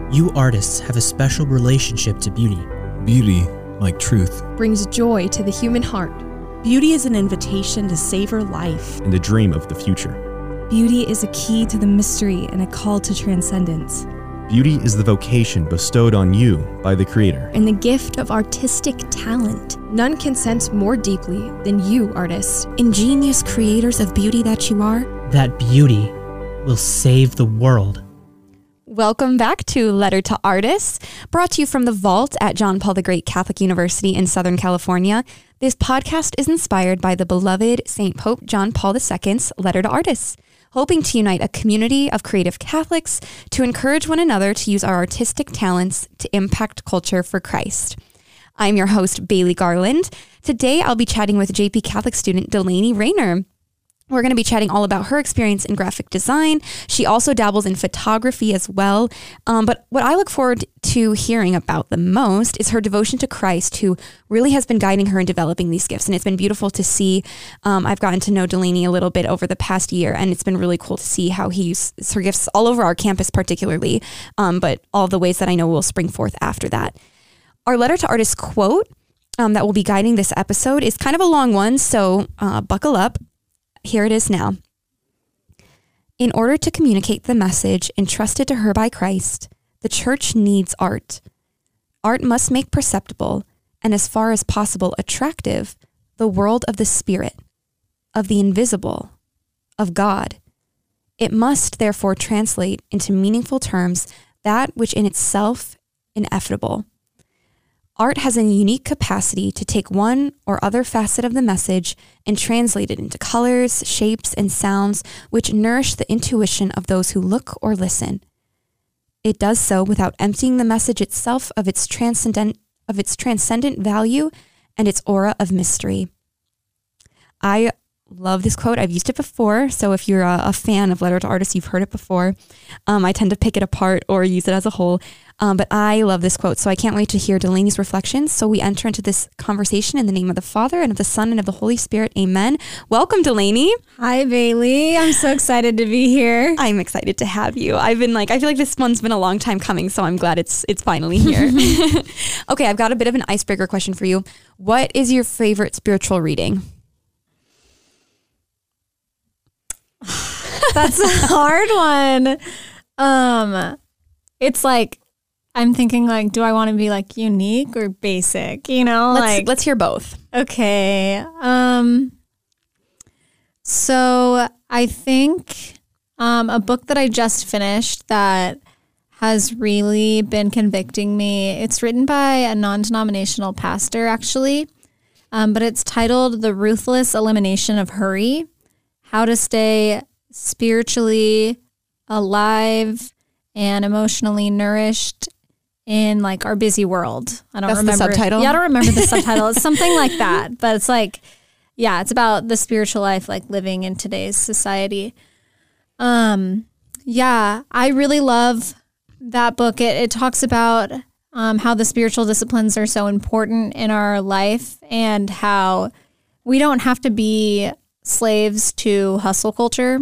You artists have a special relationship to beauty. Beauty, like truth, brings joy to the human heart. Beauty is an invitation to savor life and a dream of the future. Beauty is a key to the mystery and a call to transcendence. Beauty is the vocation bestowed on you by the Creator. And the gift of artistic talent. None can sense more deeply than you, artists. Ingenious creators of beauty that you are. That beauty will save the world. Welcome back to Letter to Artists, brought to you from the Vault at John Paul the Great Catholic University in Southern California. This podcast is inspired by the beloved St. Pope John Paul II's Letter to Artists, hoping to unite a community of creative Catholics to encourage one another to use our artistic talents to impact culture for Christ. I'm your host, Bailey Garland. Today, I'll be chatting with JP Catholic student Delaney Rayner. We're going to be chatting all about her experience in graphic design. She also dabbles in photography as well. But what I look forward to hearing about the most is her devotion to Christ, who really has been guiding her in developing these gifts. And it's been beautiful to see. I've gotten to know Delaney a little bit over the past year, and it's been really cool to see how he uses her gifts all over our campus particularly, but all the ways that I know will spring forth after that. Our Letter to Artists quote that will be guiding this episode is kind of a long one, so buckle up. Here it is now. In order to communicate the message entrusted to her by Christ, the Church needs art. Art must make perceptible, and as far as possible attractive, the world of the Spirit, of the invisible, of God. It must therefore translate into meaningful terms that which in itself ineffable. Art has a unique capacity to take one or other facet of the message and translate it into colors, shapes, and sounds which nourish the intuition of those who look or listen. It does so without emptying the message itself of its transcendent value and its aura of mystery. I love this quote. I've used it before, so if you're a fan of Letter to Artists, you've heard it before. I tend to pick it apart or use it as a whole, but I love this quote, so I can't wait to hear Delaney's reflections. So we enter into this conversation in the name of the Father, and of the Son, and of the Holy Spirit. Amen. Welcome, Delaney. Hi, Bailey. I'm so excited to be here. I'm excited to have you. I feel like this one's been a long time coming, so I'm glad it's finally here. Okay, I've got a bit of an icebreaker question for you. What is your favorite spiritual reading? That's a hard one. It's like, I'm thinking like, do I want to be like unique or basic? You know, let's hear both. Okay. So I think a book that I just finished that has really been convicting me. It's written by a non-denominational pastor, actually, but it's titled The Ruthless Elimination of Hurry: How to Stay Spiritually Alive and Emotionally Nourished in like our busy world. I don't remember the subtitle. Yeah, I don't remember the subtitle. It's something like that, but it's like, yeah, it's about the spiritual life, like living in today's society. Yeah, I really love that book. It talks about how the spiritual disciplines are so important in our life and how we don't have to be slaves to hustle culture,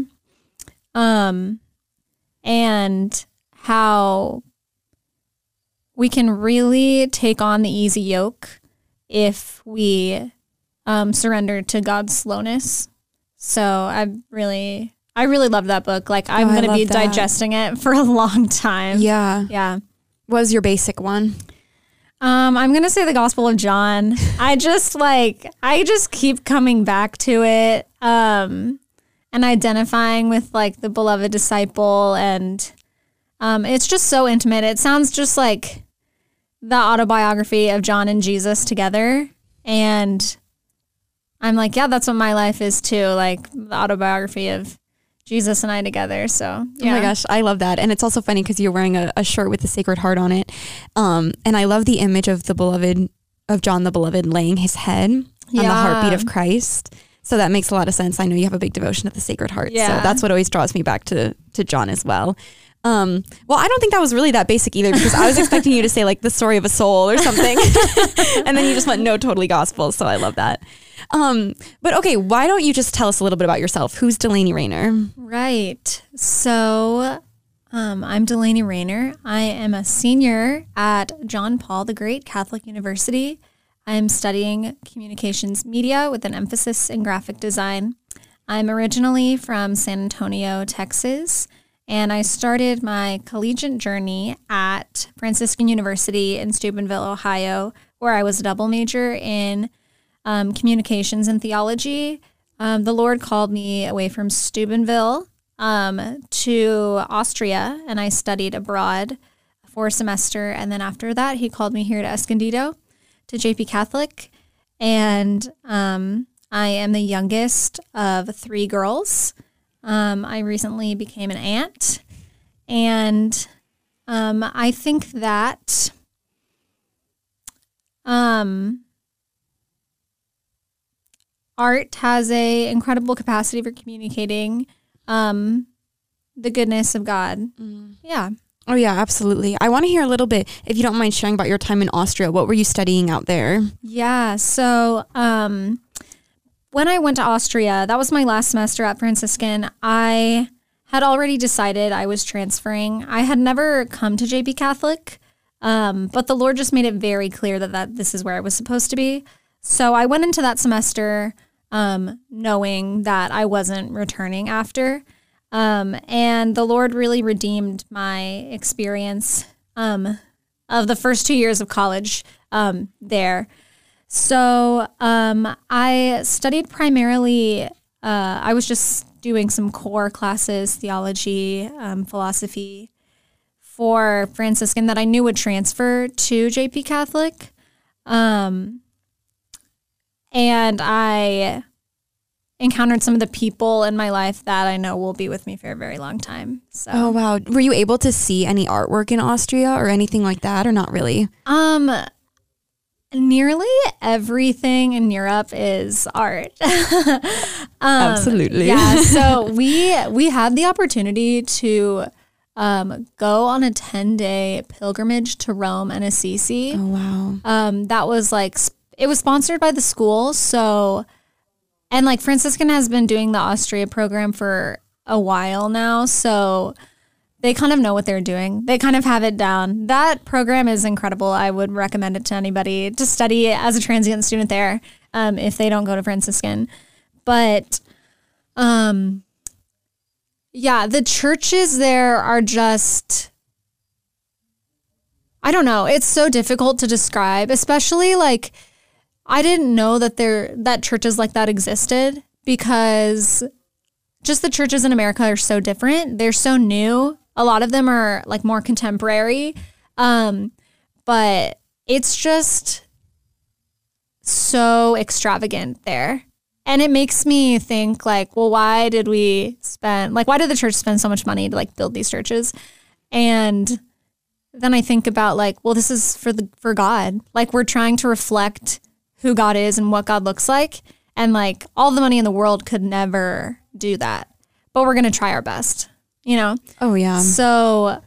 and how we can really take on the easy yoke if we surrender to God's slowness. So I really love that book. Like I'm going to be digesting it for a long time. Yeah. Yeah. What was your basic one? I'm going to say the Gospel of John. I just keep coming back to it, and identifying with like the beloved disciple. And, it's just so intimate. It sounds just like the autobiography of John and Jesus together. And I'm like, yeah, that's what my life is too. Like the autobiography of Jesus and I together. So yeah. Oh my gosh, I love that. And it's also funny because you're wearing a shirt with the Sacred Heart on it. And I love the image of John the Beloved laying his head on the heartbeat of Christ. So that makes a lot of sense. I know you have a big devotion of the Sacred Heart. Yeah. So that's what always draws me back to John as well. Well, I don't think that was really that basic either, because I was expecting you to say like the story of a soul or something. And then you just went, no, totally gospel. So I love that. But okay, why don't you just tell us a little bit about yourself? Who's Delaney Rayner? Right. So I'm Delaney Rayner. I am a senior at John Paul the Great Catholic University. I'm studying communications media with an emphasis in graphic design. I'm originally from San Antonio, Texas, and I started my collegiate journey at Franciscan University in Steubenville, Ohio, where I was a double major in communications and theology. The Lord called me away from Steubenville to Austria, and I studied abroad for a semester. And then after that, he called me here to Escondido, to JP Catholic. And I am the youngest of 3 girls. I recently became an aunt. And I think that art has an incredible capacity for communicating the goodness of God. Yeah. Oh, yeah, absolutely. I want to hear a little bit, if you don't mind sharing, about your time in Austria. What were you studying out there? Yeah. So when I went to Austria, that was my last semester at Franciscan. I had already decided I was transferring. I had never come to JP Catholic, but the Lord just made it very clear that this is where I was supposed to be. So I went into that semester knowing that I wasn't returning after. And the Lord really redeemed my experience of the first 2 years of college there. So I studied primarily, I was just doing some core classes, theology, philosophy for Franciscan that I knew would transfer to JP Catholic. And I encountered some of the people in my life that I know will be with me for a very long time. So. Oh, wow. Were you able to see any artwork in Austria or anything like that, or not really? Nearly everything in Europe is art. Absolutely. Yeah. So we had the opportunity to go on a 10-day pilgrimage to Rome and Assisi. Oh, wow. That was it was sponsored by the school. So, and Franciscan has been doing the Austria program for a while now. So they kind of know what they're doing. They kind of have it down. That program is incredible. I would recommend it to anybody to study as a transient student there if they don't go to Franciscan. But, yeah, the churches there are just, I don't know. It's so difficult to describe, especially I didn't know that churches like that existed because just the churches in America are so different. They're so new. A lot of them are more contemporary. But it's just so extravagant there. And it makes me think well, why did the church spend so much money to build these churches? And then I think about well, this is for God. We're trying to reflect who God is and what God looks like. And all the money in the world could never do that. But we're going to try our best, Oh, yeah. So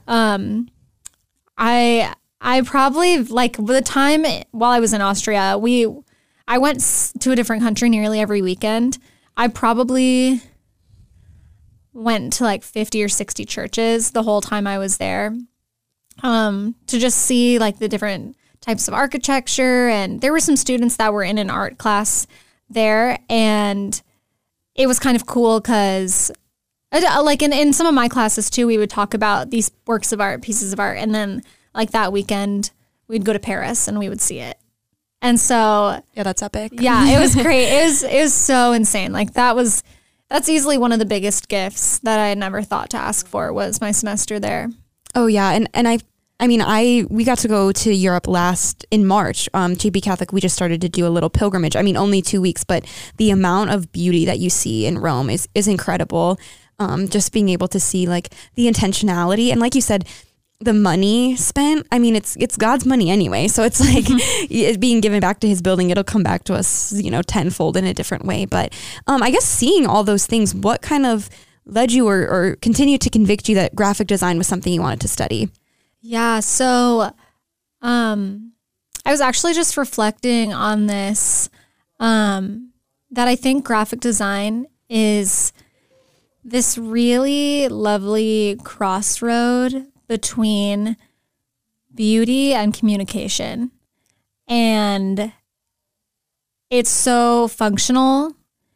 I probably, the time while I was in Austria, I went to a different country nearly every weekend. I probably went to 50 or 60 churches the whole time I was there to just see the different types of architecture. And there were some students that were in an art class there. And it was kind of cool because in some of my classes too, we would talk about these works of art, pieces of art. And then that weekend we'd go to Paris and we would see it. And so, yeah, that's epic. Yeah, it was great. It was so insane. That's easily one of the biggest gifts that I had never thought to ask for was my semester there. Oh yeah. And we got to go to Europe in March. JP Catholic, we just started to do a little pilgrimage. Only 2 weeks, but the amount of beauty that you see in Rome is incredible. Just being able to see the intentionality. And like you said, the money spent, it's God's money anyway. So it's it's being given back to his building. It'll come back to us, tenfold in a different way. But I guess seeing all those things, what kind of led you or continued to convict you that graphic design was something you wanted to study? Yeah, so I was actually just reflecting on this, that I think graphic design is this really lovely crossroad between beauty and communication. And it's so functional.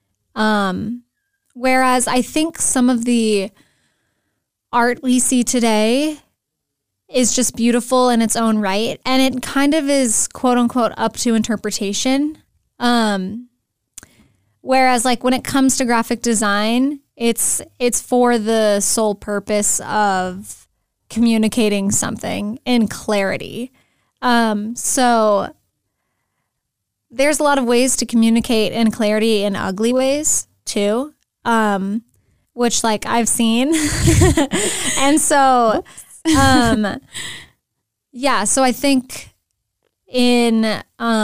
Whereas I think some of the art we see today is just beautiful in its own right. And it kind of is, quote unquote, up to interpretation. Whereas like when it comes to graphic design, it's for the sole purpose of communicating something in clarity. So there's a lot of ways to communicate in clarity in ugly ways too, which like I've seen. And so, yeah, so I think in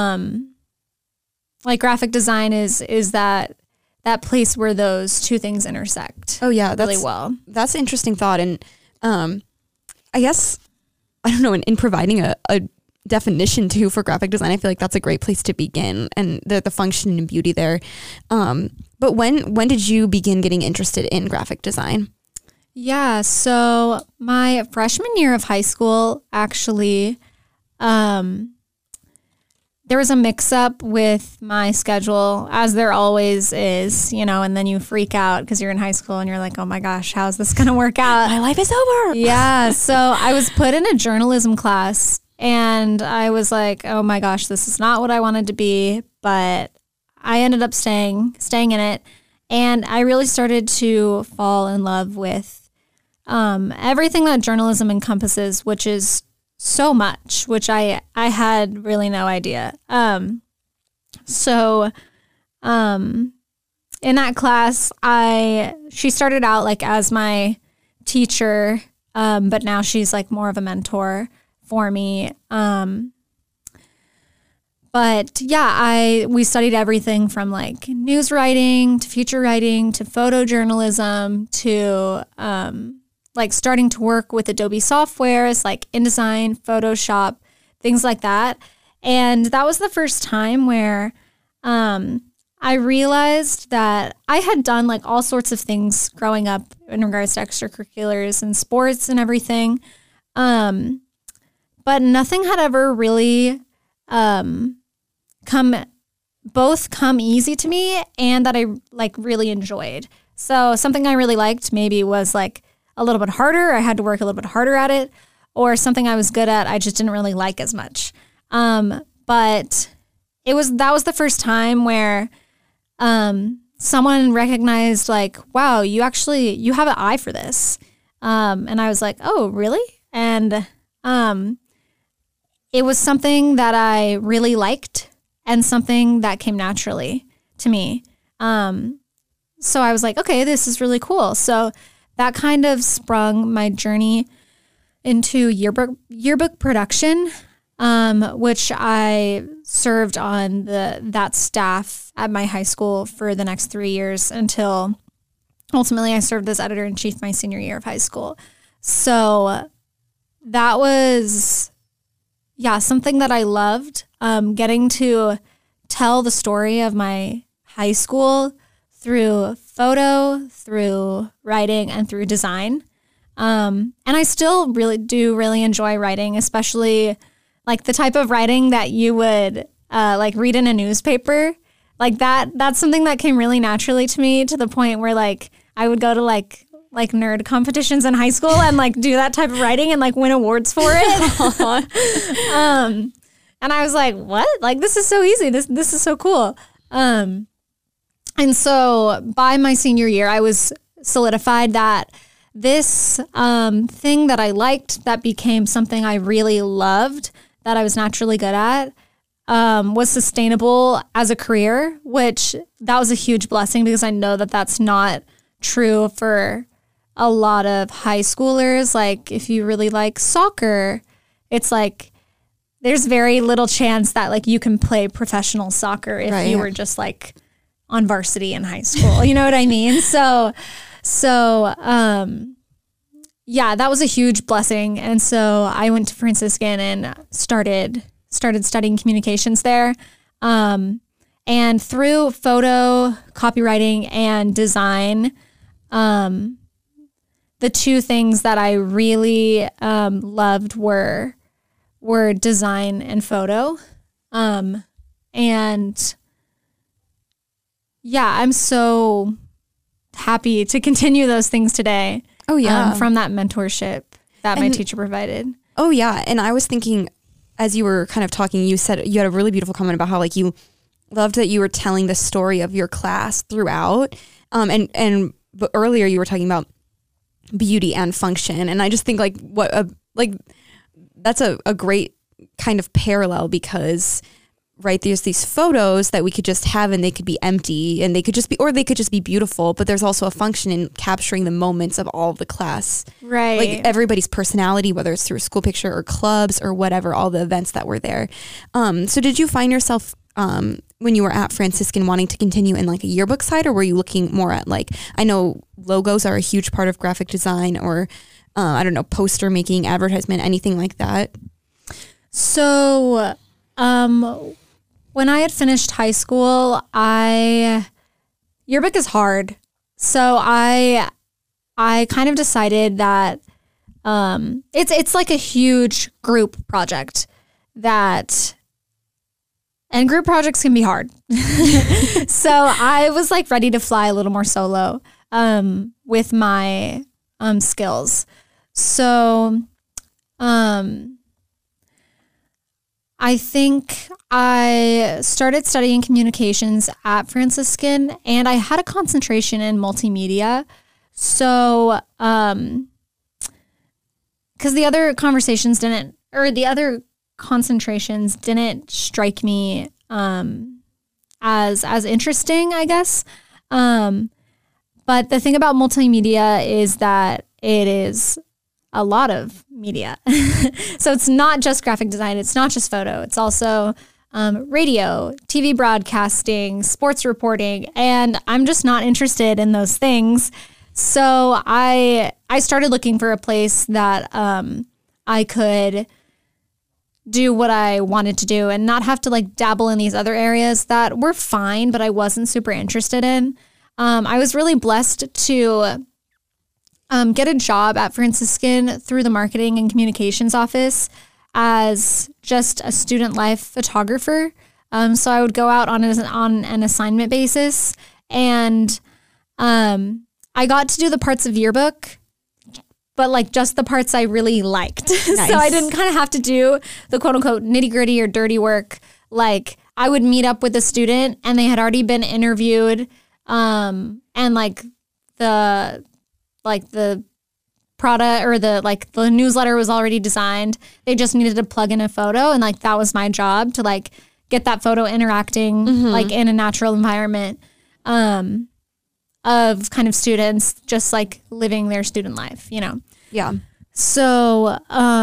like graphic design is that place where those two things intersect. Oh yeah, really well. That's an interesting thought. And I guess, I don't know, in providing a definition too for graphic design, I feel like that's a great place to begin, and the function and beauty there. But when did you begin getting interested in graphic design? Yeah, so my freshman year of high school, actually, there was a mix-up with my schedule, as there always is, you know, and then you freak out because you're in high school and you're like, oh my gosh, how's this going to work out? My life is over. Yeah, so I was put in a journalism class, and I was like, oh my gosh, this is not what I wanted to be, but I ended up staying in it, and I really started to fall in love with everything that journalism encompasses, which is so much, which I had really no idea. So in that class, she started out like as my teacher, but now she's like more of a mentor for me. But yeah, we studied everything from like news writing to feature writing to photojournalism to like starting to work with Adobe softwares like InDesign, Photoshop, things like that. And that was the first time where I realized that I had done like all sorts of things growing up in regards to extracurriculars and sports and everything. But nothing had ever really come easy to me and that I like really enjoyed. So something I really liked maybe was like a little bit harder. I had to work a little bit harder at it, or something I was good at, I just didn't really like as much. But that was the first time where someone recognized like, wow, you have an eye for this. And I was like, oh, really? And it was something that I really liked and something that came naturally to me. So I was like, okay, this is really cool. So that kind of sprung my journey into yearbook production, which I served on that staff at my high school for the next 3 years until ultimately I served as editor-in-chief my senior year of high school. So that was, yeah, something that I loved, getting to tell the story of my high school through photo, through writing, and through design. And I still really enjoy writing, especially like the type of writing that you would like read in a newspaper. Like that's something that came really naturally to me, to the point where like I would go to like nerd competitions in high school and like do that type of writing and like win awards for it. And I was like, what? Like, this is so easy. This is so cool. And so by my senior year, I was solidified that this thing that I liked, that became something I really loved, that I was naturally good at, was sustainable as a career, which that was a huge blessing, because I know that that's not true for a lot of high schoolers. Like, if you really like soccer, it's like there's very little chance that like you can play professional soccer if you were just like on varsity in high school. You know what I mean? So yeah, that was a huge blessing. And so I went to Franciscan and started studying communications there. And through photo, copywriting, and design, the two things that I really loved were design and photo. And yeah, I'm so happy to continue those things today. Oh yeah. From that mentorship that my teacher provided. Oh yeah. And I was thinking, as you were kind of talking, you said you had a really beautiful comment about how like you loved that you were telling the story of your class throughout. But earlier you were talking about beauty and function. And I just think like that's a great kind of parallel, because right, there's these photos that we could just have and they could be empty and they could just be beautiful, but there's also a function in capturing the moments of all of the class. Right. Like everybody's personality, whether it's through a school picture or clubs or whatever, all the events that were there. So did you find yourself when you were at Franciscan wanting to continue in like a yearbook side, or were you looking more at like, I know logos are a huge part of graphic design, or I don't know, poster making, advertisement, anything like that? So, when I had finished high school, yearbook is hard. So I kind of decided that it's like a huge group project and group projects can be hard. So I was like ready to fly a little more solo with my skills. So I think I started studying communications at Franciscan, and I had a concentration in multimedia. So, because the other concentrations didn't strike me as interesting, I guess. But the thing about multimedia is that it is a lot of media. So it's not just graphic design. It's not just photo. It's also radio, TV broadcasting, sports reporting. And I'm just not interested in those things. So I started looking for a place that I could do what I wanted to do and not have to like dabble in these other areas that were fine, but I wasn't super interested in. I was really blessed to get a job at Franciscan through the marketing and communications office as just a student life photographer. So I would go out on an assignment basis, and I got to do the parts of yearbook, but like just the parts I really liked. Nice. So I didn't kind of have to do the quote unquote nitty gritty or dirty work. Like I would meet up with a student and they had already been interviewed, and the product or the newsletter was already designed. They just needed to plug in a photo, and like that was my job to like get that photo interacting like in a natural environment of kind of students just like living their student life, you know? Yeah. So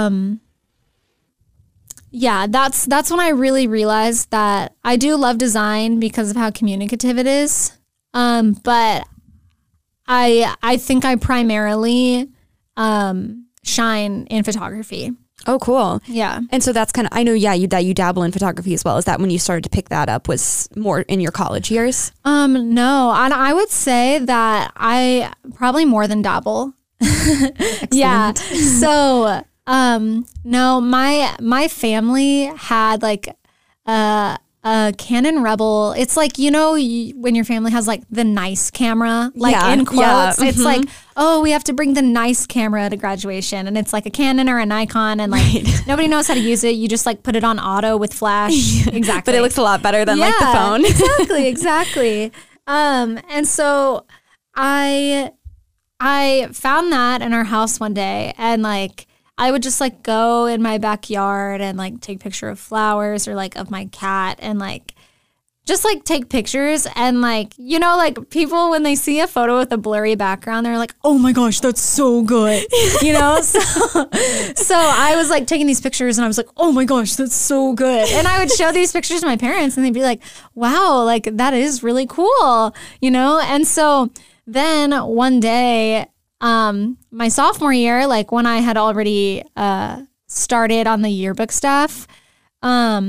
yeah, that's when I really realized that I do love design because of how communicative it is. But I think I primarily shine in photography. Oh, cool. Yeah. And so that's kind of, I know, yeah, that you dabble in photography as well. Is that when you started to pick that up, was more in your college years? No, and I would say that I probably more than dabble. Yeah. So, no, my family had like a Canon Rebel. It's like, you know, when your family has like the nice camera, like in quotes, it's like, oh, we have to bring the nice camera to graduation. And it's like a Canon or a Nikon, and like nobody knows how to use it. You just like put it on auto with flash. Exactly. But it looks a lot better than like the phone. Exactly. And so I found that in our house one day, and like, I would just like go in my backyard and like take a picture of flowers or like of my cat, and like just like take pictures. And like, you know, like people, when they see a photo with a blurry background, they're like, oh my gosh, that's so good. You know? So I was like taking these pictures and I was like, oh my gosh, that's so good. And I would show these pictures to my parents and they'd be like, wow, like that is really cool, you know? And so then one day, my sophomore year, like when I had already started on the yearbook staff,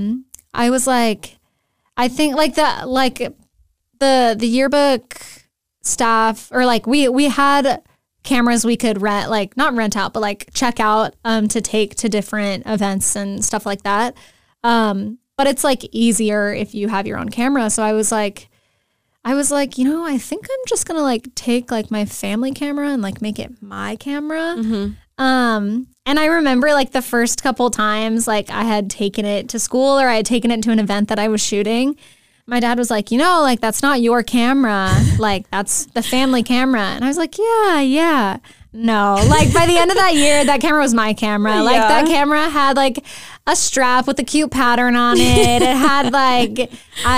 I was like, I think like the yearbook staff, or like we had cameras we could rent, like not rent out, but like check out to take to different events and stuff like that. But it's like easier if you have your own camera. So I was like, you know, I think I'm just gonna like take like my family camera and like make it my camera. And I remember like the first couple times like I had taken it to school or I had taken it to an event that I was shooting. My dad was like, you know, like that's not your camera. Like that's the family camera. And I was like, yeah. No, like by the end of that year, that camera was my camera. Like that camera had like a strap with a cute pattern on it. It had like,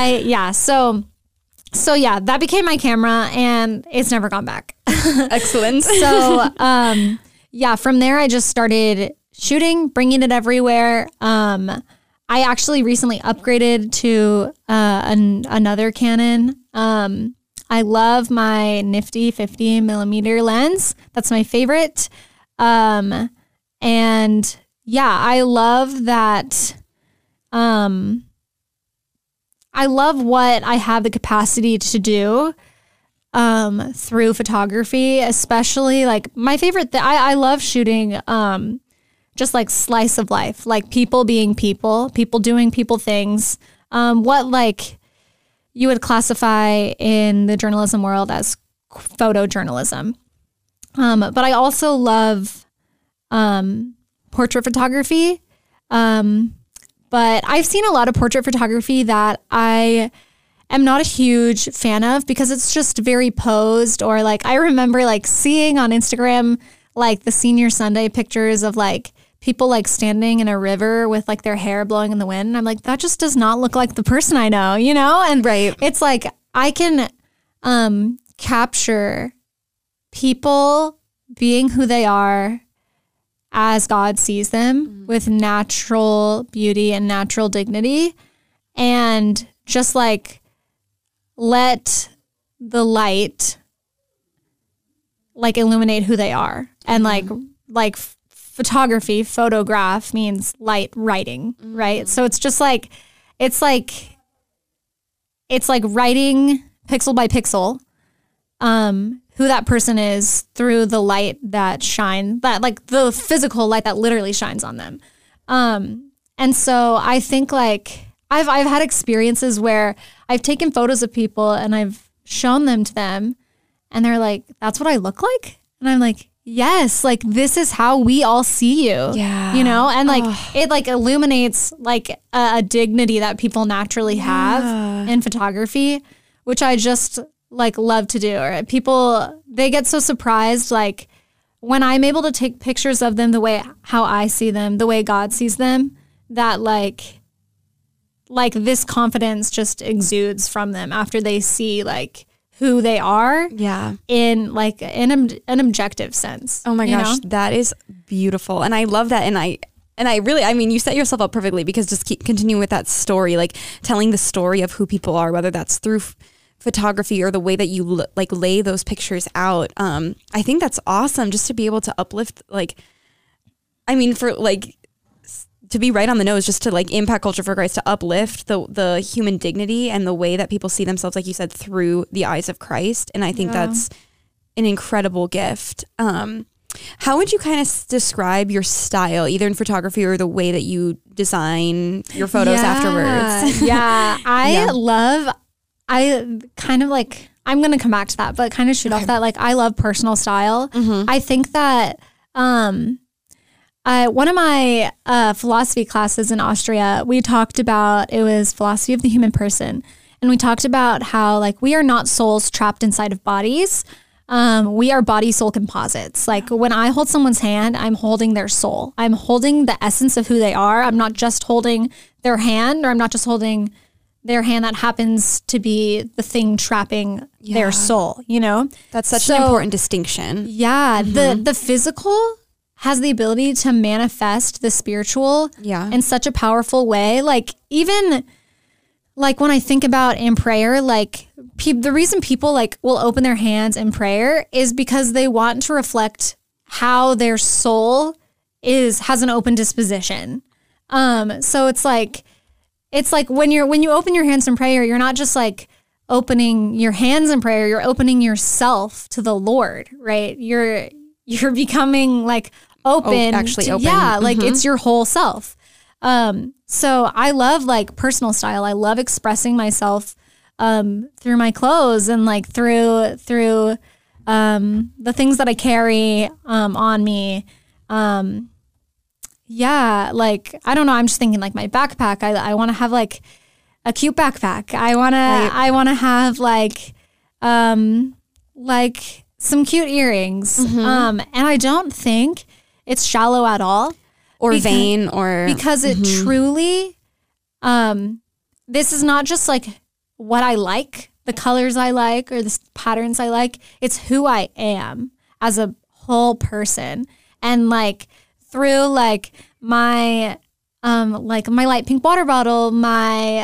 So yeah, that became my camera and it's never gone back. Excellent. So yeah, from there I just started shooting, bringing it everywhere. I actually recently upgraded to another Canon. I love my nifty 50 millimeter lens. That's my favorite. And yeah, I love that. I love what I have the capacity to do through photography, especially like my favorite thing. I love shooting just like slice of life, like people being people doing people things. What like you would classify in the journalism world as photojournalism. But I also love portrait photography. But I've seen a lot of portrait photography that I am not a huge fan of because it's just very posed, or like I remember like seeing on Instagram like the senior Sunday pictures of like people like standing in a river with like their hair blowing in the wind. And I'm like, that just does not look like the person I know, you know? And it's like I can capture people being who they are as God sees them, with natural beauty and natural dignity, and just like let the light like illuminate who they are. And like photography, photograph means light writing, right? So it's just like, it's like writing pixel by pixel, who that person is through the light that shine, that like the physical light that literally shines on them. And so I think like I've had experiences where I've taken photos of people and I've shown them to them and they're like, that's what I look like? And I'm like, yes, like this is how we all see you. Yeah. You know, and like it like illuminates like a dignity that people naturally have in photography, which I just like love to do. Or people, they get so surprised like when I'm able to take pictures of them the way how I see them, the way God sees them, that like this confidence just exudes from them after they see like who they are in like in an objective sense. Oh my gosh, that is beautiful. And I love that. And I really, I mean, you set yourself up perfectly, because just keep continuing with that story, like telling the story of who people are, whether that's through photography or the way that you like lay those pictures out. I think that's awesome, just to be able to uplift, like, I mean, for like, to be right on the nose, just to like impact culture for Christ, to uplift the human dignity and the way that people see themselves, like you said, through the eyes of Christ. And I think that's an incredible gift. How would you kind of describe your style, either in photography or the way that you design your photos afterwards? I kind of like, I'm going to come back to that, but kind of shoot off that, like, I love personal style. I think that one of my philosophy classes in Austria, we talked about, it was philosophy of the human person. And we talked about how like we are not souls trapped inside of bodies. We are body soul composites. Like when I hold someone's hand, I'm holding their soul. I'm holding the essence of who they are. I'm not just holding their hand, or I'm not just holding their hand that happens to be the thing trapping their soul, you know? That's such an important distinction. Yeah. The physical has the ability to manifest the spiritual in such a powerful way. Like even like when I think about in prayer, like the reason people like will open their hands in prayer is because they want to reflect how their soul has an open disposition. So it's like when you open your hands in prayer, you're not just like opening your hands in prayer, you're opening yourself to the Lord, right? You're becoming like open. Open. Yeah, like it's your whole self. So I love like personal style. I love expressing myself through my clothes and like through the things that I carry on me. Yeah, like I don't know. I'm just thinking like my backpack. I want to have like a cute backpack. I want to have like some cute earrings. And I don't think it's shallow at all. Or vain or... Because it truly, this is not just like what I like, the colors I like or the patterns I like. It's who I am as a whole person. And like through like my light pink water bottle, my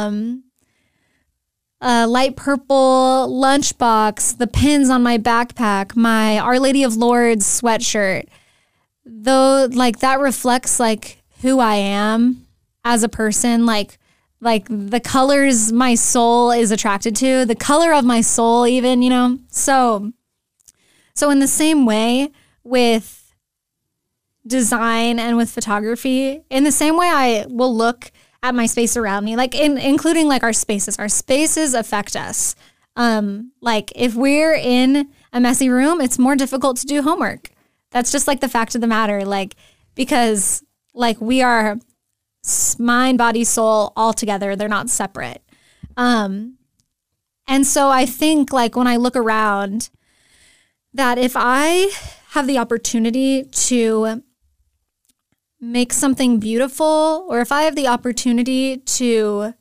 light purple lunchbox, the pins on my backpack, my Our Lady of Lourdes sweatshirt, though, like that reflects like who I am as a person, like the colors my soul is attracted to, the color of my soul even, you know? So in the same way with design and with photography, in the same way I will look at my space around me, like including like our spaces affect us. Like if we're in a messy room, it's more difficult to do homework. That's just like the fact of the matter, like, because like we are mind, body, soul all together. They're not separate. And so I think like when I look around that if I have the opportunity to make something beautiful, or if I have the opportunity to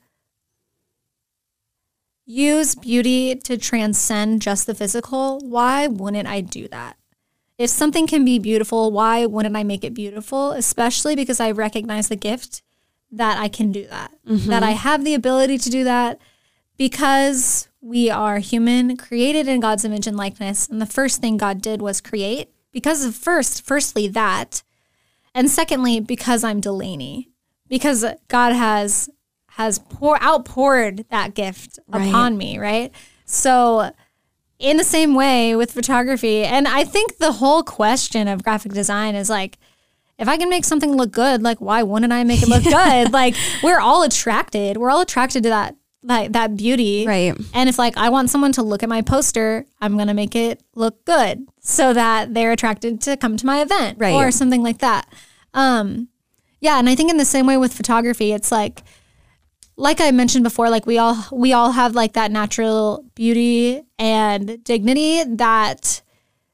use beauty to transcend just the physical, why wouldn't I do that? If something can be beautiful, why wouldn't I make it beautiful? Especially because I recognize the gift that I can do that, that I have the ability to do that, because we are human, created in God's image and likeness. And the first thing God did was create, because of firstly that, and secondly, because I'm Delaney, because God has outpoured that gift upon me, right? So in the same way with photography, and I think the whole question of graphic design is like, if I can make something look good, like why wouldn't I make it look good? Like we're all attracted to that, like that beauty. Right. And if like I want someone to look at my poster, I'm going to make it look good so that they're attracted to come to my event or something like that. Yeah. And I think in the same way with photography, it's like I mentioned before, like we all have like that natural beauty and dignity that,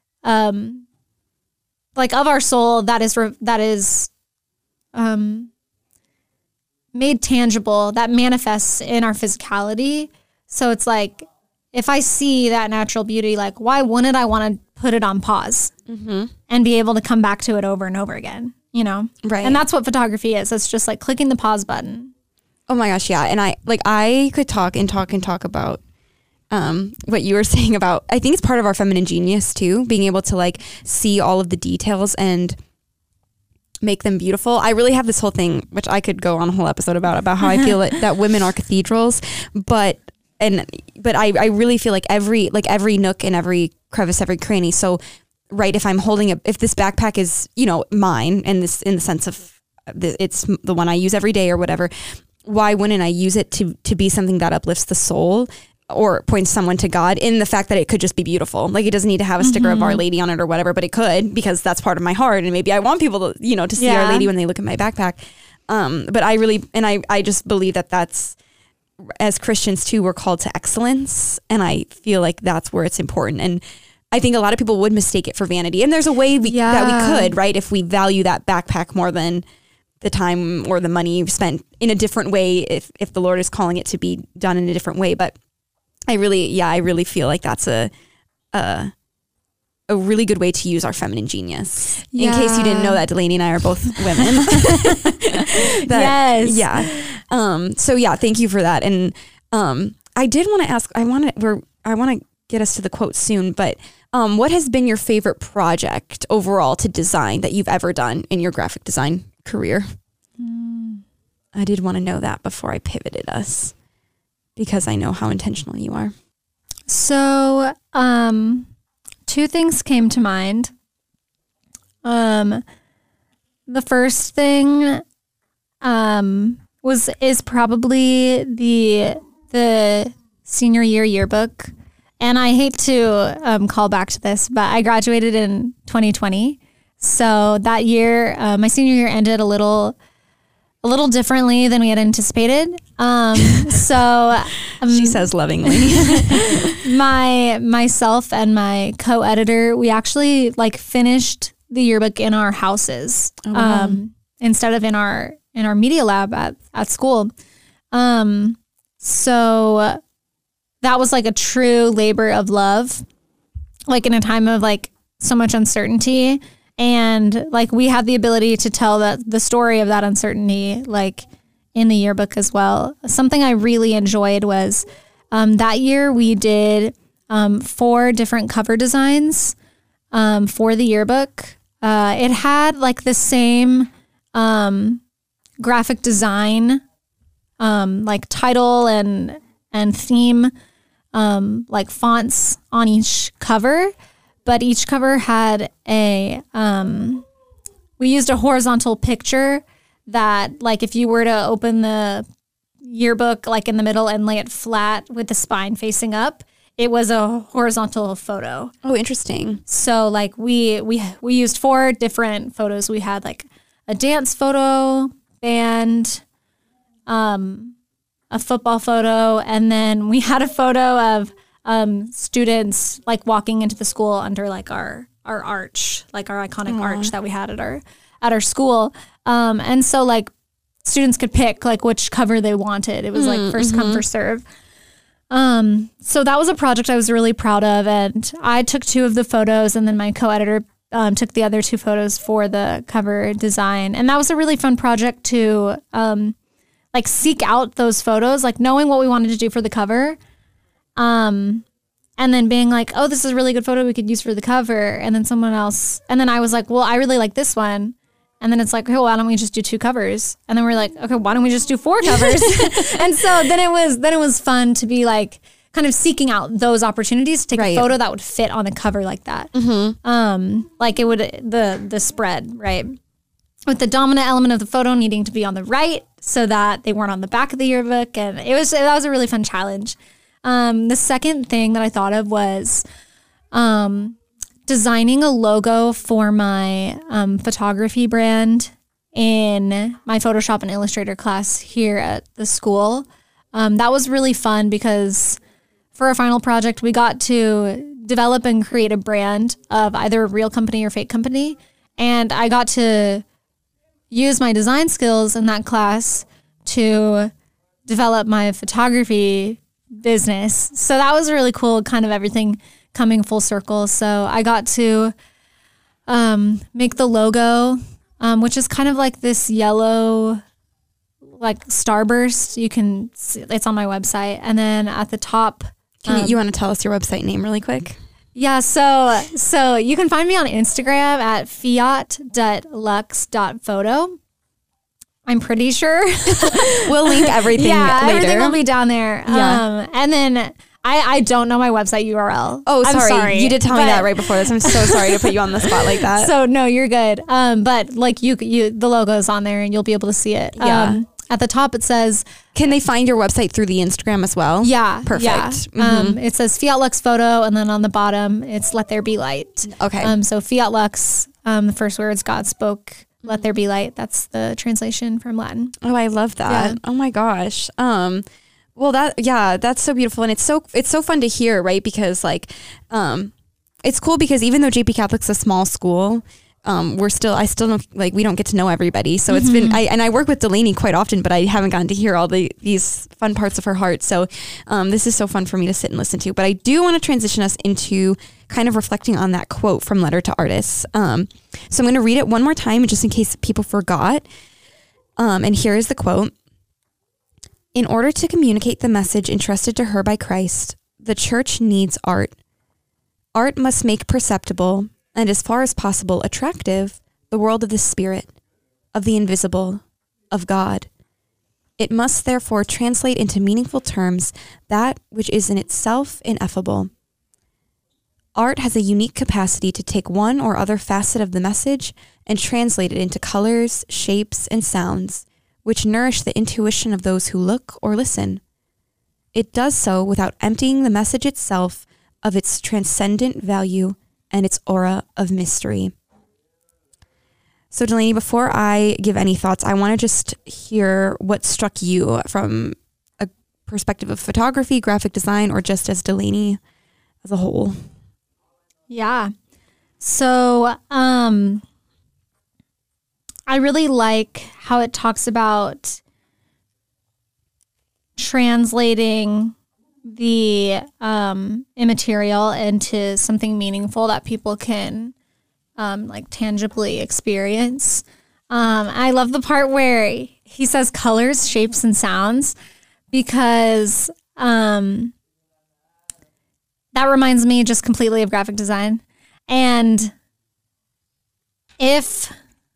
like of our soul that is made tangible, that manifests in our physicality. So it's like, if I see that natural beauty, like why wouldn't I want to put it on pause and be able to come back to it over and over again, you know? Right. And that's what photography is. It's just like clicking the pause button. Oh my gosh, yeah. And I could talk about what you were saying about, I think it's part of our feminine genius too, being able to like see all of the details and make them beautiful. I really have this whole thing, which I could go on a whole episode about how I feel that women are cathedrals, but I really feel like every nook and every crevice, every cranny. So, right, if this backpack is, you know, mine, and this in the sense of it's the one I use every day or whatever, why wouldn't I use it to be something that uplifts the soul or points someone to God, in the fact that it could just be beautiful? Like it doesn't need to have a sticker of Our Lady on it or whatever, but it could, because that's part of my heart. And maybe I want people to, you know, to see Our Lady when they look at my backpack. But I really, and I just believe that that's, as Christians too, we're called to excellence. And I feel like that's where it's important. And I think a lot of people would mistake it for vanity. And there's a way that we could, right? If we value that backpack more than the time or the money spent in a different way, if the Lord is calling it to be done in a different way. But I really feel like that's a really good way to use our feminine genius. In case you didn't know that, Delaney and I are both women. Yes. Yeah. So yeah, thank you for that. And I did want to ask, I want to get us to the quote soon, but what has been your favorite project overall to design that you've ever done in your graphic design career? I did want to know that before I pivoted us. because I know how intentional you are. So, 2 things came to mind. The first thing is probably the senior year yearbook. And I hate to call back to this, but I graduated in 2020. So that year, my senior year ended a little differently than we had anticipated. She says lovingly. myself and my co-editor, we actually finished the yearbook in our houses, instead of in our media lab at school. So that was a true labor of love, in a time of so much uncertainty. And we had the ability to tell the story of that uncertainty, in the yearbook as well. Something I really enjoyed was that year we did 4 different cover designs for the yearbook. It had the same graphic design, title and theme, fonts on each cover. But each cover had we used a horizontal picture that if you were to open the yearbook in the middle and lay it flat with the spine facing up, it was a horizontal photo. Oh, interesting. So we used 4 different photos. We had a dance photo, band, a football photo, and then we had a photo of students walking into the school under our arch, our iconic arch that we had at our school. And so students could pick which cover they wanted. It was first come, first serve. So that was a project I was really proud of, and I took 2 of the photos, and then my co-editor took the other 2 photos for the cover design. And that was a really fun project to seek out those photos, knowing what we wanted to do for the cover. And then being oh, this is a really good photo we could use for the cover. And then someone else, and then I was well, I really like this one. And then it's okay, well, why don't we just do 2 covers? And then we're okay, why don't we just do 4 covers? And so then it was fun to be kind of seeking out those opportunities to take a photo that would fit on a cover like that. Mm-hmm. It would, the spread, right? With the dominant element of the photo needing to be on the right so that they weren't on the back of the yearbook. And that was a really fun challenge. The second thing that I thought of was designing a logo for my photography brand in my Photoshop and Illustrator class here at the school. That was really fun because for our final project, we got to develop and create a brand of either a real company or fake company. And I got to use my design skills in that class to develop my photography business. So that was really cool, kind of everything coming full circle. So I got to make the logo, which is kind of this yellow starburst. You can see, it's on my website. And then at the top, you want to tell us your website name really quick? Yeah, so you can find me on Instagram at fiat.lux.photo. I'm pretty sure. We'll link everything later. Everything will be down there. Yeah. And then I don't know my website URL. Oh, sorry. You did tell me that right before this. I'm so sorry to put you on the spot like that. So no, you're good. But you the logo's on there and you'll be able to see it. Yeah. At the top, it says... Can they find your website through the Instagram as well? Yeah. Perfect. Yeah. Mm-hmm. It says Fiat Lux Photo, and then on the bottom, it's Let There Be Light. Okay. So Fiat Lux, the first words God spoke, Let There Be Light. That's the translation from Latin. Oh, I love that. Yeah. Oh my gosh. Well, that's so beautiful. And it's so fun to hear, right? Because it's cool because even though JP Catholic's a small school, I still don't, we don't get to know everybody. So it's been, I work with Delaney quite often, but I haven't gotten to hear all these fun parts of her heart. So this is so fun for me to sit and listen to. But I do want to transition us into kind of reflecting on that quote from Letter to Artists. So I'm going to read it one more time just in case people forgot. And here is the quote. In order to communicate the message entrusted to her by Christ, the church needs art. Art must make perceptible and as far as possible attractive the world of the spirit, of the invisible, of God. It must therefore translate into meaningful terms that which is in itself ineffable. Art has a unique capacity to take one or other facet of the message and translate it into colors, shapes, and sounds, which nourish the intuition of those who look or listen. It does so without emptying the message itself of its transcendent value and its aura of mystery. So Delaney, before I give any thoughts, I want to just hear what struck you from a perspective of photography, graphic design, or just as Delaney as a whole. Yeah. So I really like how it talks about translating the immaterial into something meaningful that people can like tangibly experience. I love the part where he says colors, shapes, and sounds, because that reminds me just completely of graphic design. And if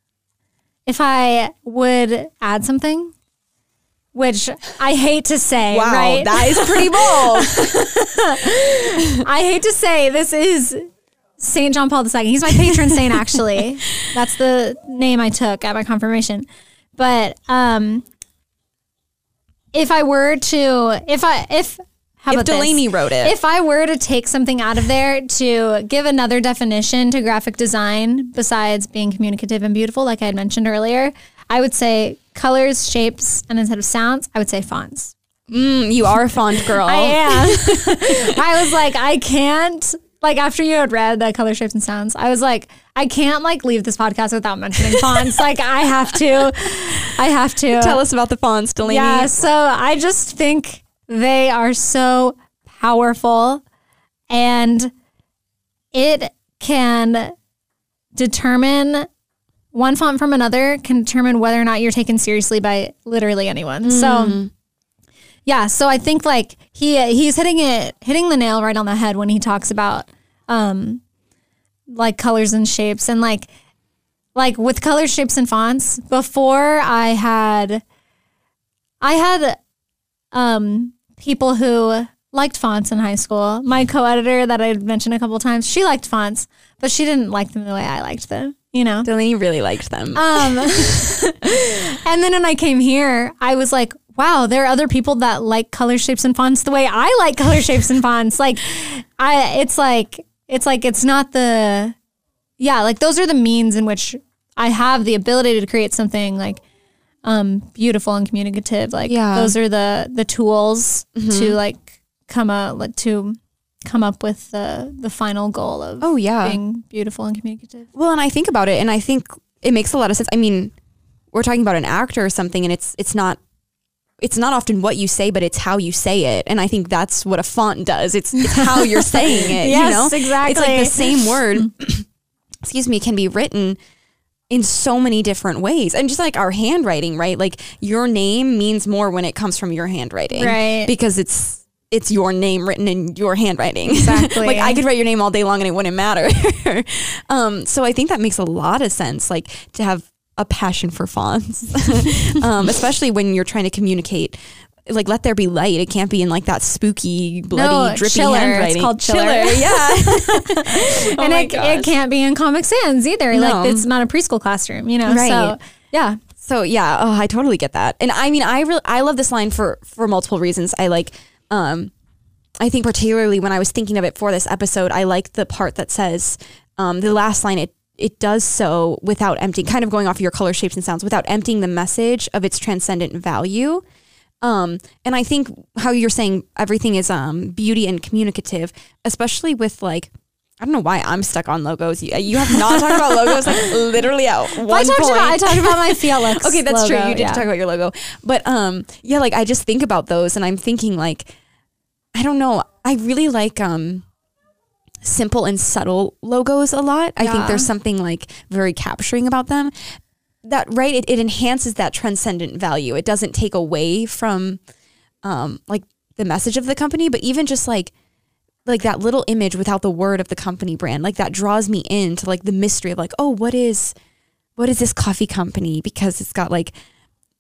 I would add something, which I hate to say, wow, right? That is pretty bold. I hate to say, this is St. John Paul II. He's my patron saint, actually. That's the name I took at my confirmation. But if Delaney wrote it. If I were to take something out of there to give another definition to graphic design besides being communicative and beautiful, like I had mentioned earlier, I would say colors, shapes, and instead of sounds, I would say fonts. You are a font girl. I am. I was like, I can't, like after you had read the color, shapes, and sounds, I was like, I can't like leave this podcast without mentioning fonts. Like I have to. Tell us about the fonts, Delaney. Yeah, so I just think they are so powerful, and it can determine, one font from another can determine whether or not you're taken seriously by literally anyone. So yeah, so I think like he's hitting the nail right on the head when he talks about like colors and shapes, and like with colors, shapes, and fonts. Before I had people who liked fonts in high school. My co-editor that I mentioned a couple of times, she liked fonts, but she didn't like them the way I liked them, you know? Delaney really liked them. And then when I came here, I was like, wow, there are other people that like color, shapes, and fonts the way I like color, shapes, and fonts. Like, it's not the, yeah, like those are the means in which I have the ability to create something like beautiful and communicative. Like those are the tools to like come up with the final goal of being beautiful and communicative. Well, and I think about it, and I think it makes a lot of sense. I mean, we're talking about an actor or something, and it's not often what you say, but it's how you say it. And I think that's what a font does. It's how you're saying it. Yes, you know? exactly. It's like the same word, can be written in so many different ways. And just like our handwriting, right? Like your name means more when it comes from your handwriting. Right. Because it's your name written in your handwriting. Exactly. Like I could write your name all day long and it wouldn't matter. So I think that makes a lot of sense, like to have a passion for fonts, especially when you're trying to communicate. Like, let there be light. It can't be in like that spooky, bloody, drippy Chiller. handwriting. It's called Chiller. Yeah. And it can't be in Comic Sans either. No. Like it's not a preschool classroom, you know? Right. So yeah. So yeah, I totally get that. And I mean, I love this line for multiple reasons. I like, I think particularly when I was thinking of it for this episode, I like the part that says, the last line, it does so without emptying, kind of going off your color, shapes, and sounds, without emptying the message of its transcendent value. And I think how you're saying everything is beauty and communicative, especially with like, I don't know why I'm stuck on logos. You have not talked about logos like literally at one point. I talked about my Felix. Okay, that's logo, true. You did talk about your logo. But yeah, like I just think about those and I'm thinking like, I don't know. I really like simple and subtle logos a lot. I think there's something like very capturing about them. That right, it enhances that transcendent value. It doesn't take away from like the message of the company, but even just like that little image without the word of the company brand, like that draws me into like the mystery of like, oh, what is this coffee company? Because it's got like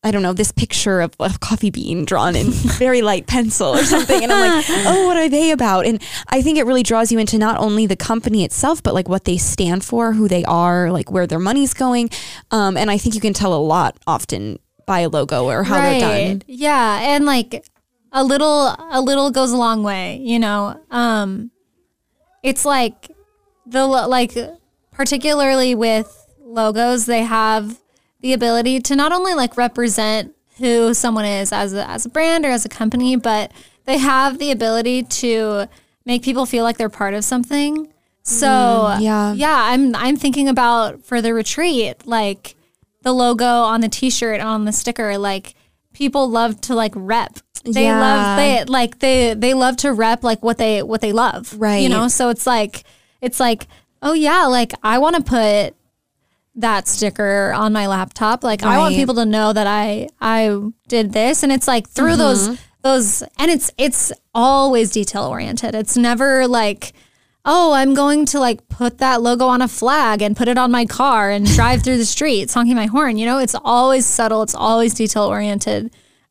I don't know, this picture of a coffee bean drawn in very light pencil or something. And I'm like, oh, what are they about? And I think it really draws you into not only the company itself, but like what they stand for, who they are, like where their money's going. And I think you can tell a lot often by a logo or how they're done. Yeah. And like a little goes a long way, you know? It's like particularly with logos, they have the ability to not only like represent who someone is as a brand or as a company, but they have the ability to make people feel like they're part of something. So I'm thinking about for the retreat, like the logo on the t-shirt, on the sticker, like people love to like rep. They love to rep like what they love. Right. You know, so it's like, oh yeah, like I want to put that sticker on my laptop. Like I want people to know that I did this. And it's like through those, and it's always detail oriented. It's never like, oh, I'm going to like put that logo on a flag and put it on my car and drive through the streets honking my horn. You know, it's always subtle. It's always detail oriented.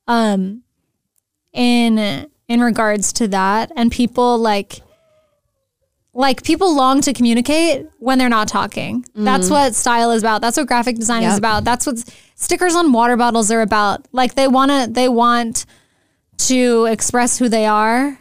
In regards to that, and people like people long to communicate when they're not talking. That's what style is about. That's what graphic design is about. That's what stickers on water bottles are about. Like they want to express who they are,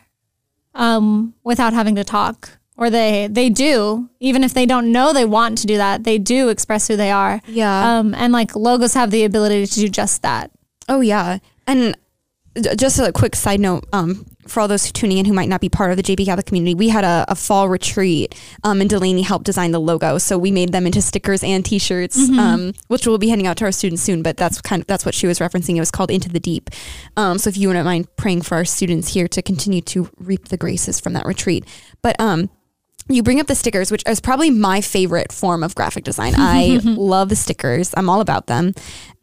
without having to talk, or they do, even if they don't know they want to do that, they do express who they are. Yeah. And like logos have the ability to do just that. Oh yeah. And just a quick side note, for all those tuning in who might not be part of the JP Catholic community, we had a fall retreat, and Delaney helped design the logo. So we made them into stickers and t-shirts, which we'll be handing out to our students soon, but that's what she was referencing. It was called Into the Deep. So if you wouldn't mind praying for our students here to continue to reap the graces from that retreat. But, you bring up the stickers, which is probably my favorite form of graphic design. I love the stickers. I'm all about them.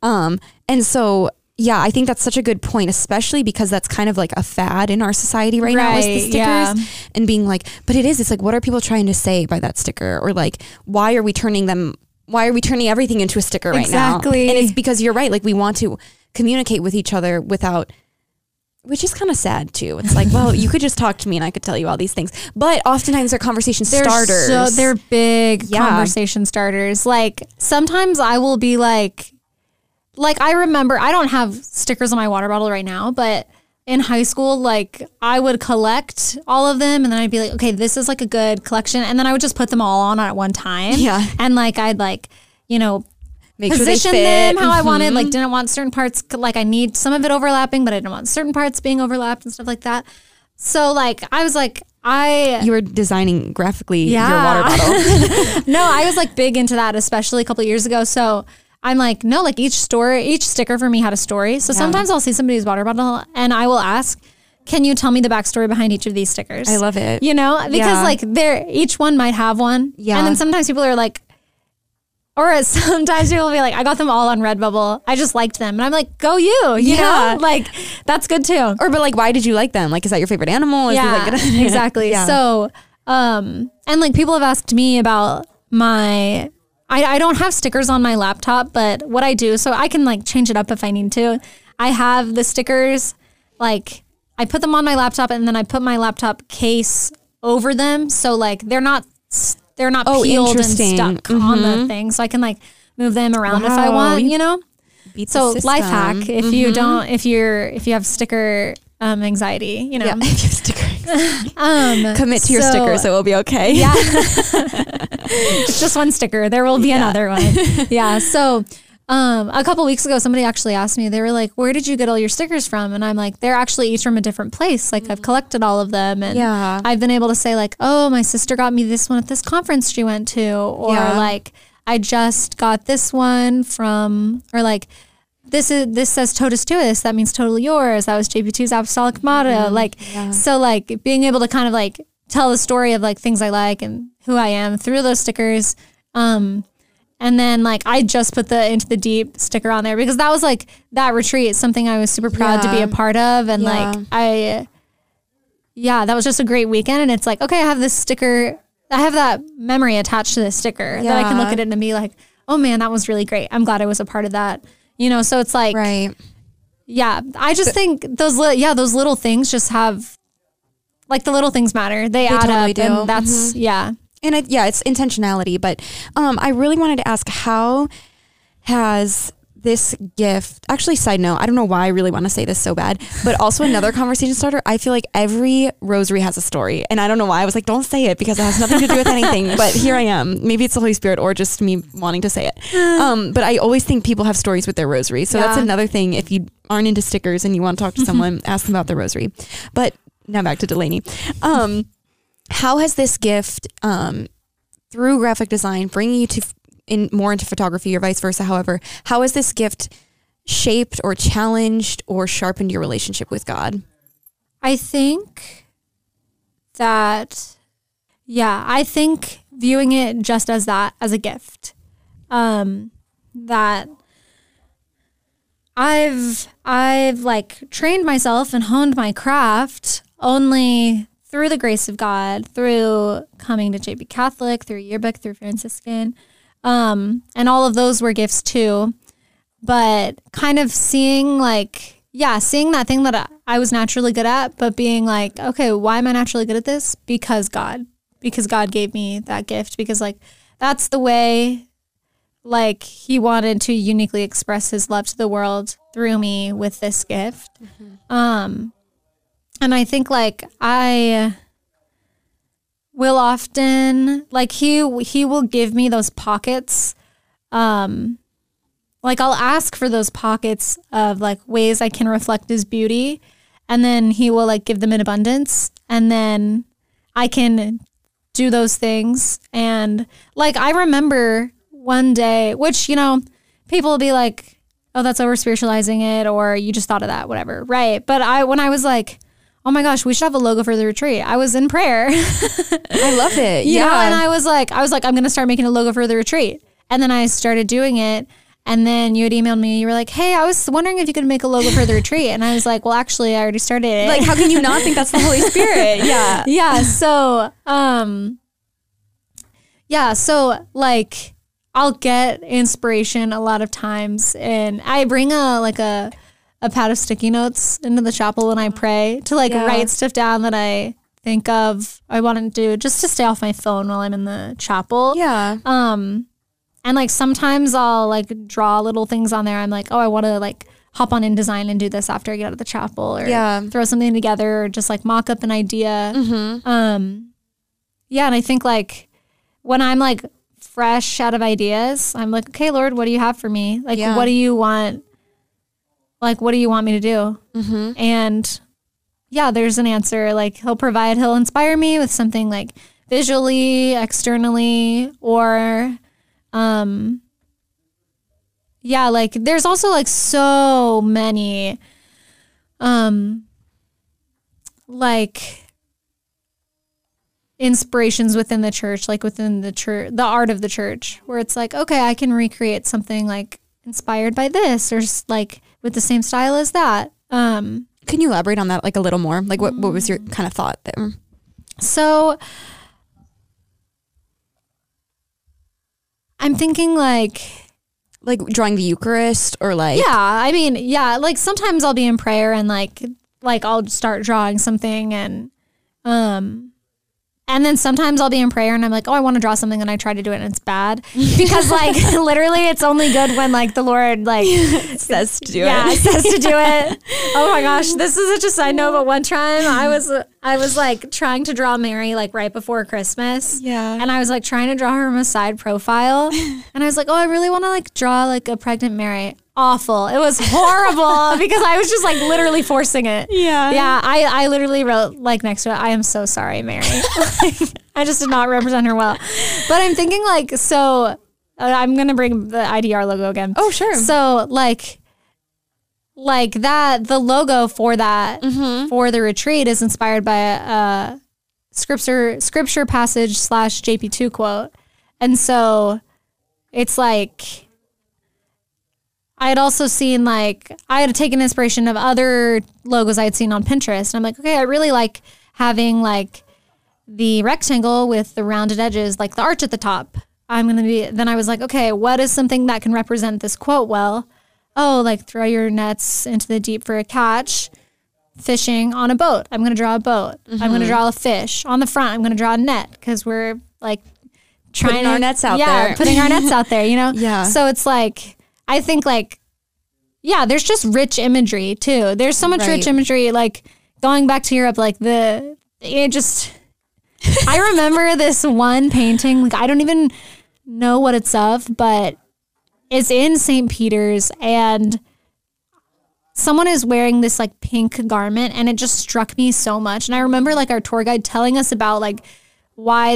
And so, yeah, I think that's such a good point, especially because that's kind of like a fad in our society right now is the stickers and being like, but it's like, what are people trying to say by that sticker? Or like, why are we turning everything into a sticker right now? Exactly. And it's because you're right. Like we want to communicate with each other without, which is kind of sad too. It's like, well, you could just talk to me and I could tell you all these things. But oftentimes they're conversation starters. So they're big conversation starters. Like sometimes I will be like I remember, I don't have stickers on my water bottle right now, but in high school, like I would collect all of them and then I'd be like, okay, this is like a good collection. And then I would just put them all on at one time. Yeah. And like, I'd like, you know, position them how I wanted. Like didn't want certain parts, like I need some of it overlapping, but I didn't want certain parts being overlapped and stuff like that. So like, I was like, you were designing graphically your water bottle. No, I was like big into that, especially a couple of years ago. So I'm like, no, like each sticker for me had a story. So sometimes I'll see somebody's water bottle and I will ask, can you tell me the backstory behind each of these stickers? I love it. You know, because like each one might have one. Yeah. And then sometimes people are like, or sometimes people will be like, I got them all on Redbubble. I just liked them. And I'm like, go you know, like that's good too. Or, but like, why did you like them? Like, is that your favorite animal? Exactly. Yeah. So, and like people have asked me about I don't have stickers on my laptop, but what I do, so I can like change it up if I need to. I have the stickers, like I put them on my laptop and then I put my laptop case over them. So like they're not peeled and stuck on the thing. So I can like move them around if I want, you know? So life hack, if you don't, if you have sticker anxiety, you know. Yeah, if you have sticker anxiety. Commit to your sticker so it will be okay. Yeah. It's just one sticker. There will be another one. Yeah. So a couple weeks ago, somebody actually asked me, they were like, where did you get all your stickers from? And I'm like, they're actually each from a different place. Like I've collected all of them. And I've been able to say like, oh, my sister got me this one at this conference she went to. Or like, I just got this one from, or like, this says Totus Tuus. That means totally yours. That was JP2's apostolic motto. So like being able to kind of like tell the story of like things I like and who I am through those stickers. And then like I just put the Into the Deep sticker on there because that was like that retreat, something I was super proud to be a part of. And like that was just a great weekend. And it's like, okay, I have this sticker. I have that memory attached to this sticker that I can look at it and be like, oh man, that was really great. I'm glad I was a part of that. You know, so it's like, Right. yeah, I just think those little things just have, like, the little things matter. They add totally up, do. and that's, yeah. And it's intentionality. But I really wanted to ask, how has this gift, actually, side note, I don't know why I really want to say this so bad, but also another conversation starter. I feel like every rosary has a story, and I don't know why. I was like, don't say it because it has nothing to do with anything, but here I am. Maybe it's the Holy Spirit or just me wanting to say it. But I always think people have stories with their rosary. So that's another thing. If you aren't into stickers and you want to talk to someone, ask them about their rosary. But now back to Delaney. How has this gift, through graphic design, bringing you more into photography or vice versa, however, how has this gift shaped or challenged or sharpened your relationship with God? I think that, I think viewing it just as that, as a gift, that I've like trained myself and honed my craft only through the grace of God, through coming to JP Catholic, through Yearbook, through Franciscan, and all of those were gifts too. But kind of seeing that thing that I was naturally good at, but being like, okay, why am I naturally good at this? Because God gave me that gift, because like, that's the way, like, he wanted to uniquely express his love to the world through me with this gift. And I think like I will often, like, he will give me those pockets. Like, I'll ask for those pockets of like ways I can reflect his beauty, and then he will like give them in abundance, and then I can do those things. And like, I remember one day, which, you know, people will be like, oh, that's over spiritualizing it, or you just thought of that, whatever. Right. But when I was like, oh my gosh, we should have a logo for the retreat, I was in prayer. I love it. Yeah. And I was like, I'm going to start making a logo for the retreat. And then I started doing it. And then you had emailed me, you were like, hey, I was wondering if you could make a logo for the retreat. And I was like, well, actually, I already started it. Like, how can you not think that's the Holy Spirit? Yeah. Yeah. So, so like, I'll get inspiration a lot of times, and I bring a pad of sticky notes into the chapel when I pray to like write stuff down that I think of, I want to do, just to stay off my phone while I'm in the chapel. Yeah. And like, sometimes I'll like draw little things on there. I'm like, oh, I want to like hop on InDesign and do this after I get out of the chapel, or throw something together, or just like mock up an idea. And I think like when I'm like fresh out of ideas, I'm like, okay, Lord, what do you have for me? Like, what do you want? Like, what do you want me to do? And there's an answer. Like, he'll inspire me with something like visually, externally, or, like, there's also like so many, like, inspirations within the church, like within the church, the art of the church, where it's like, okay, I can recreate something like inspired by this, or like with the same style as that. Can you elaborate on that like a little more? Like, what was your kind of thought there? So I'm thinking like drawing the Eucharist, or like, I mean, like sometimes I'll be in prayer and like I'll start drawing something, and then sometimes I'll be in prayer and I'm like, oh, I want to draw something, and I try to do it and it's bad, because like literally it's only good when like the Lord like says to do it. Yeah, says to do it. Oh my gosh, this is such a side note, but one time I was like trying to draw Mary like right before Christmas. Yeah. And I was like trying to draw her from a side profile, and I was like, oh, I really want to like draw like a pregnant Mary. Awful. It was horrible because I was just like literally forcing it. Yeah. Yeah. I literally wrote like next to it, I am so sorry, Mary. I just did not represent her well. But I'm thinking like, so I'm going to bring the IDR logo again. Oh, sure. So like that, the logo for that, for the retreat is inspired by a scripture passage / JP2 quote. And so it's like, I had also seen like, I had taken inspiration of other logos I had seen on Pinterest. And I'm like, okay, I really like having like the rectangle with the rounded edges, like the arch at the top. Then I was like, okay, what is something that can represent this quote well? oh, like throw your nets into the deep for a catch. Fishing on a boat. I'm going to draw a boat. I'm going to draw a fish. On the front, I'm going to draw a net because we're like putting our nets out there. Putting our nets out there, you know? Yeah. So it's like, I think like, yeah, there's just rich imagery too. There's so much rich imagery, like going back to Europe, like I remember this one painting, like I don't even know what it's of, but it's in St. Peter's and someone is wearing this like pink garment and it just struck me so much. And I remember like our tour guide telling us about like why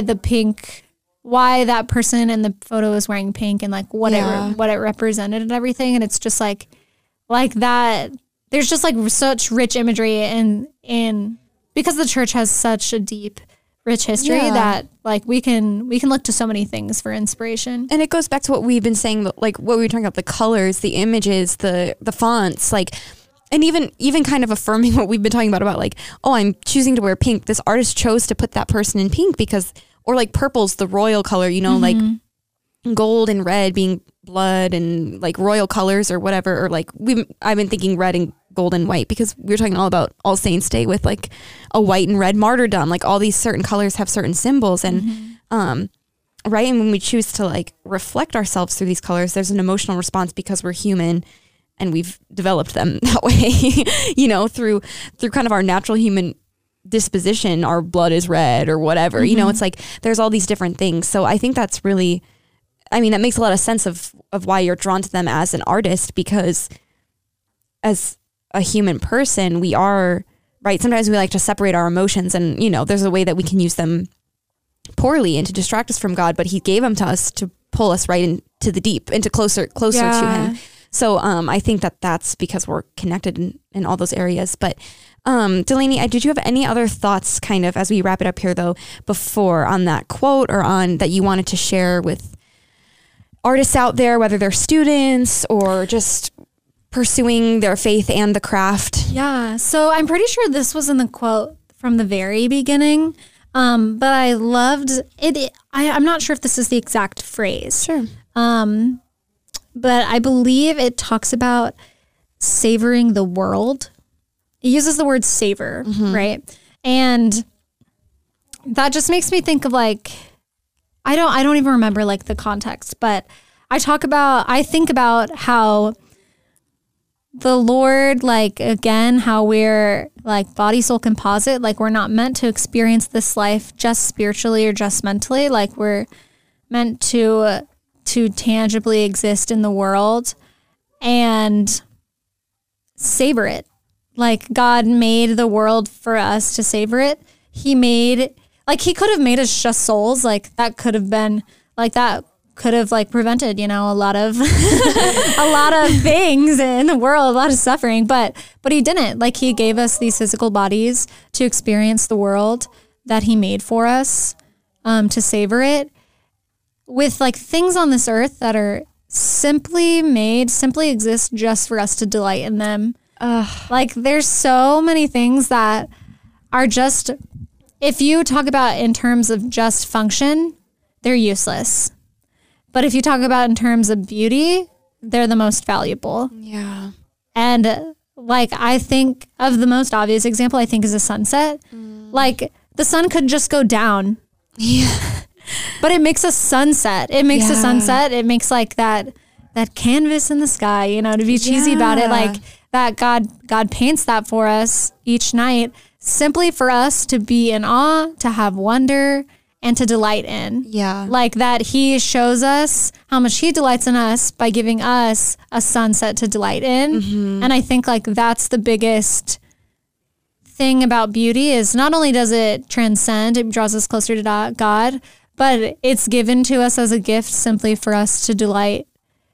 that person in the photo was wearing pink and like what it represented and everything. And it's just like that. There's just like such rich imagery in because the church has such a deep, rich history that like we can look to so many things for inspiration. And it goes back to what we've been saying, like what we were talking about, the colors, the images, the fonts, like, and even kind of affirming what we've been talking about like, oh, I'm choosing to wear pink. This artist chose to put that person in pink because, or like purple's the royal color, you know, like gold and red being blood and like royal colors or whatever, or like I've been thinking red and gold and white because we were talking all about All Saints Day with like a white and red martyrdom, like all these certain colors have certain symbols and right, and when we choose to like reflect ourselves through these colors, there's an emotional response because we're human and we've developed them that way, you know, through kind of our natural human disposition. Our blood is red or whatever, you know, it's like there's all these different things. So I think that's really, I mean, that makes a lot of sense of why you're drawn to them as an artist, because as a human person, we are, right, sometimes we like to separate our emotions and, you know, there's a way that we can use them poorly and to distract us from God, but he gave them to us to pull us right into the deep, into closer to him. So I think that's because we're connected in all those areas. But Delaney, did you have any other thoughts kind of as we wrap it up here though, before on that quote or on that you wanted to share with artists out there, whether they're students or just pursuing their faith and the craft? Yeah. So I'm pretty sure this was in the quote from the very beginning. But I loved it. I'm not sure if this is the exact phrase. Sure. But I believe it talks about savoring the world. It uses the word savor, right? And that just makes me think of like, I don't even remember like the context, but I think about how the Lord, like, again, how we're like body, soul, composite, like we're not meant to experience this life just spiritually or just mentally. Like we're meant to tangibly exist in the world and savor it. Like God made the world for us to savor it. He could have made us just souls. Like that could have been like that could have like prevented, you know, a lot of things in the world, a lot of suffering, but he didn't. Like he gave us these physical bodies to experience the world that he made for us, to savor it with like things on this earth that are simply exist just for us to delight in them. Like there's so many things that are just, if you talk about in terms of just function, they're useless. But if you talk about in terms of beauty, they're the most valuable. Yeah. And like, I think of the most obvious example, I think is a sunset. Like the sun could just go down. Yeah. But it makes a sunset. It makes a sunset. It makes like that canvas in the sky, you know, to be cheesy about it. Like that God paints that for us each night simply for us to be in awe, to have wonder, and to delight in. Yeah. Like that he shows us how much he delights in us by giving us a sunset to delight in. And I think like that's the biggest thing about beauty is not only does it transcend, it draws us closer to God, but it's given to us as a gift simply for us to delight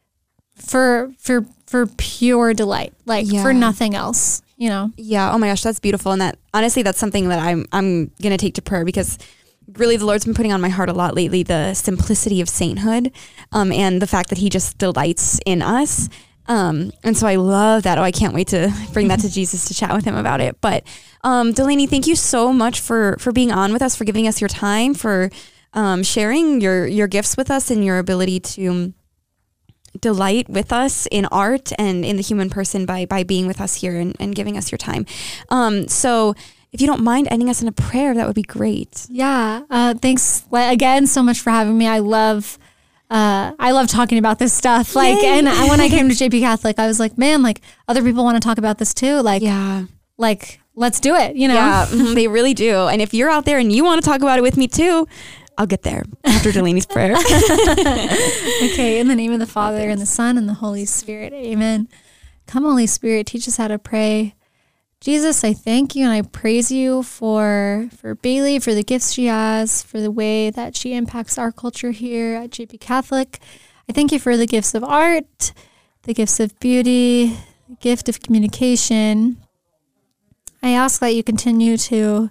for pure delight, like for nothing else, you know? Yeah. Oh my gosh, that's beautiful. And that honestly, that's something that I'm going to take to prayer because really the Lord's been putting on my heart a lot lately, the simplicity of sainthood, and the fact that he just delights in us. And so I love that. Oh, I can't wait to bring that to Jesus to chat with him about it. But Delaney, thank you so much for being on with us, for giving us your time, for sharing your gifts with us and your ability to delight with us in art and in the human person by being with us here and giving us your time. So if you don't mind ending us in a prayer, that would be great. Yeah. Thanks again so much for having me. I love talking about this stuff. Like, Yay. and when I came to JP Catholic, I was like, man, like other people want to talk about this too. Like, Yeah. like let's do it, you know? Yeah, they really do. And if you're out there and you want to talk about it with me too, I'll get there after Delaney's prayer. Okay, in the name of the Father and the Son and the Holy Spirit, amen. Come, Holy Spirit, teach us how to pray. Jesus, I thank you and I praise you for Bailey, for the gifts she has, for the way that she impacts our culture here at JP Catholic. I thank you for the gifts of art, the gifts of beauty, the gift of communication. I ask that you continue to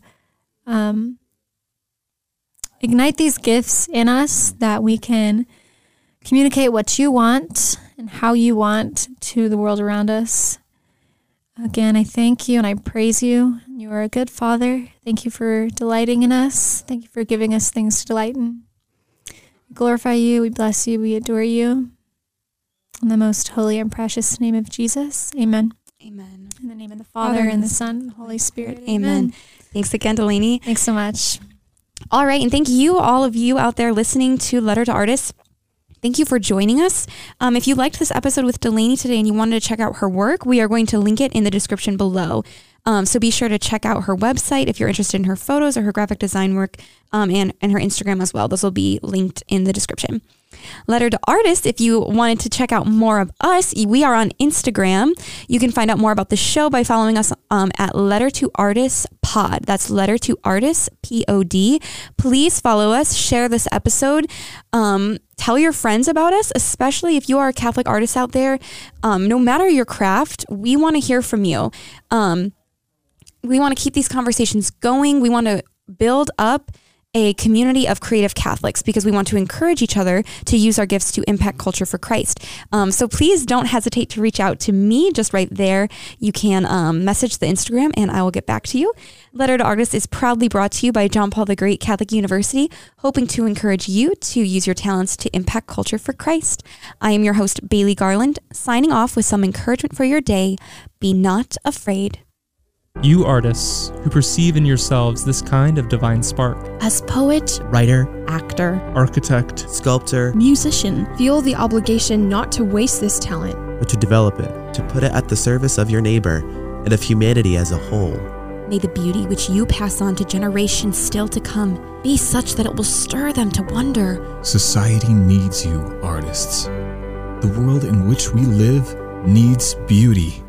ignite these gifts in us, that we can communicate what you want and how you want to the world around us. Again, I thank you and I praise you. You are a good Father. Thank you for delighting in us. Thank you for giving us things to delight in. We glorify you, we bless you, we adore you. In the most holy and precious name of Jesus, amen. Amen. In the name of the Father and the Son and the Holy Spirit, Amen. Thanks again, Delaney. Thanks so much. All right. And thank you, all of you out there listening to Letter to Artists. Thank you for joining us. If you liked this episode with Delaney today and you wanted to check out her work, we are going to link it in the description below. So be sure to check out her website if you're interested in her photos or her graphic design work, and her Instagram as well. Those will be linked in the description. Letter to Artists, if you wanted to check out more of us, we are on Instagram. You can find out more about the show by following us at Letter to Artists Pod. That's Letter to Artists Pod. Please follow us, share this episode, tell your friends about us, especially if you are a Catholic artist out there. No matter your craft, we want to hear from you. We want to keep these conversations going. We want to build up a community of creative Catholics because we want to encourage each other to use our gifts to impact culture for Christ. So please don't hesitate to reach out to me just right there. You can message the Instagram and I will get back to you. Letter to Artists is proudly brought to you by John Paul the Great Catholic University, hoping to encourage you to use your talents to impact culture for Christ. I am your host, Bailey Garland, signing off with some encouragement for your day. Be not afraid. You artists who perceive in yourselves this kind of divine spark, As poet, Writer, actor, architect, sculptor, musician, Feel the obligation not to waste this talent. but to develop it, to put it at the service of your neighbor and of humanity as a whole. May the beauty which you pass on to generations still to come be such that it will stir them to wonder. Society needs you, artists. The world in which we live needs beauty.